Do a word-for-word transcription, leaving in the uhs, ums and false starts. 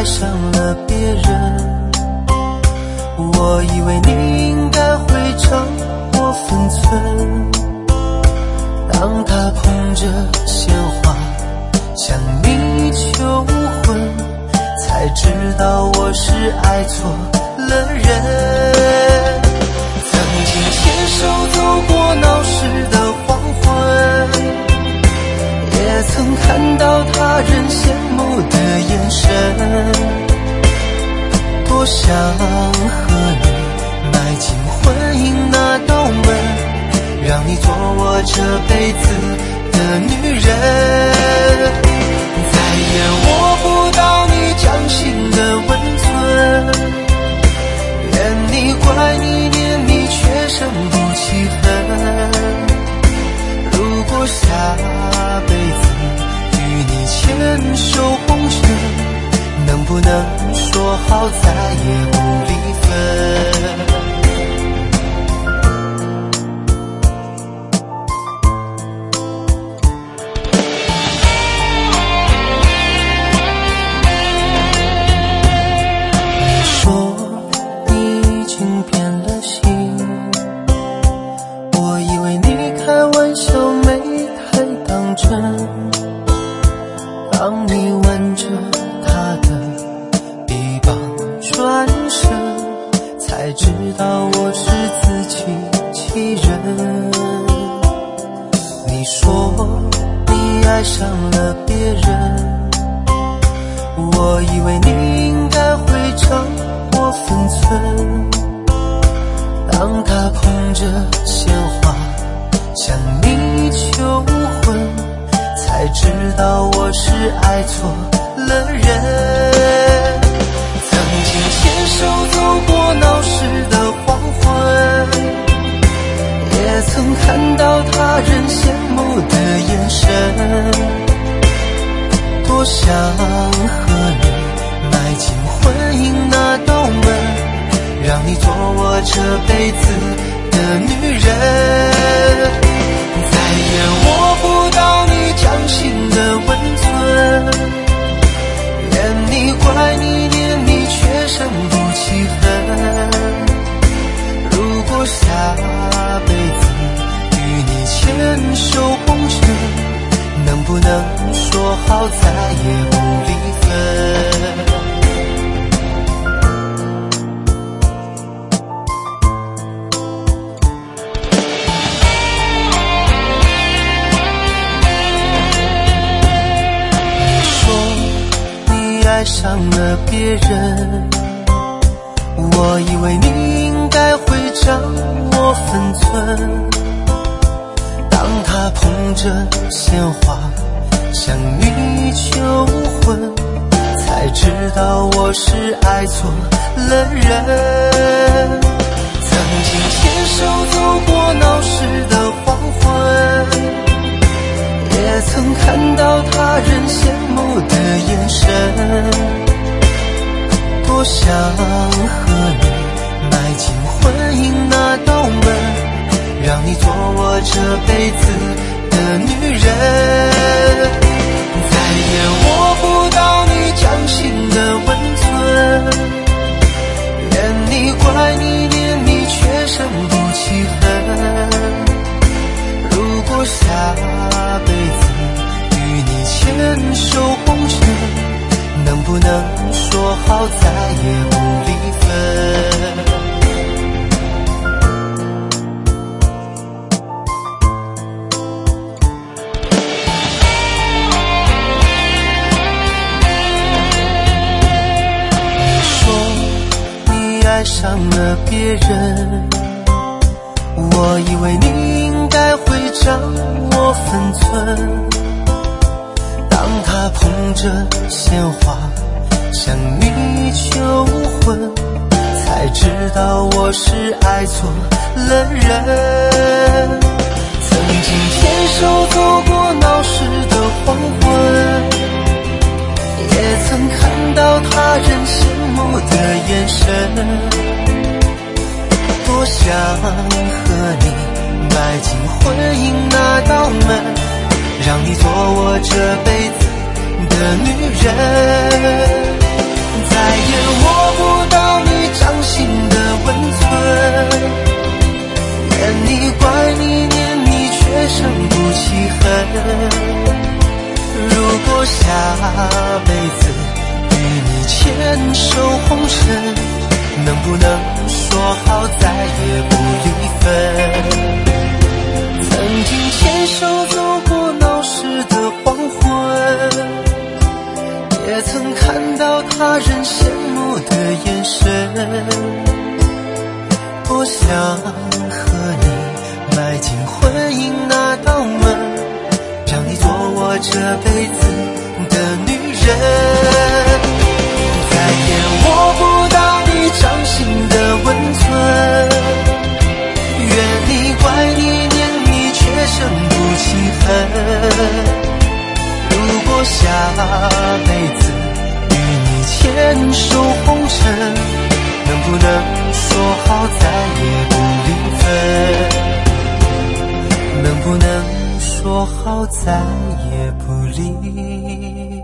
爱上了别人，我以为你应该会掌握分寸，当他捧着鲜花向你求婚，才知道我是爱错了人。曾经牵手走过闹市的黄昏，也曾看到他人羡慕的眼神，多想和你迈进婚姻那道门，让你做我这辈子的女人，再也握不到你掌心的温存，愿你乖你念你却生不起恨，如果下辈子与你牵手红尘，能不能说好再也不离分。当你挽着他的臂膀转身，才知道我是自欺欺人。你说你爱上了别人，我以为你应该会掌握分寸，当他捧着鲜花向你求婚，才知道我是爱错了人。曾经牵手走过闹市的黄昏，也曾看到他人羡慕的眼神，多想和你迈进婚姻那道门，让你做我这辈子的女人，再也握不到你掌心的温存，愿你乖你念你却生不起恨，如果下辈子与你牵手红尘，能不能说好再也不离分。爱上了别人，我以为你应该会掌握分寸，当他捧着鲜花向你求婚，才知道我是爱错了人。曾经牵手走过闹市的黄昏，也曾看到他人羡慕的眼神，多想和你迈进婚姻那道门，让你做我这辈子的女人，再也握不到你掌心的温存，愿你乖你念你却生不起恨，如果下辈子与你牵手红尘，能不能说好再也不离分。你说你爱上了别人，我以为你应该会掌握分寸，当他捧着鲜花向你求婚，才知道我是爱错了人。曾经牵手走过闹市的黄昏，也曾看到他人羡慕的眼神，多想和你迈进婚姻那道门，让你做我这辈子的女人， 辈子与你牵手红尘，能不能说好再也不离分？曾经牵手走过闹市的黄昏，也曾看到他人羡慕的眼神。多想和你迈进婚姻那道门，让你做我这辈子的女人。再也握不到你掌心的温存，怨你怪你念你却生不起恨。如果下辈子与你牵手红尘，能不能说好再也不离分？能不能说好再也不离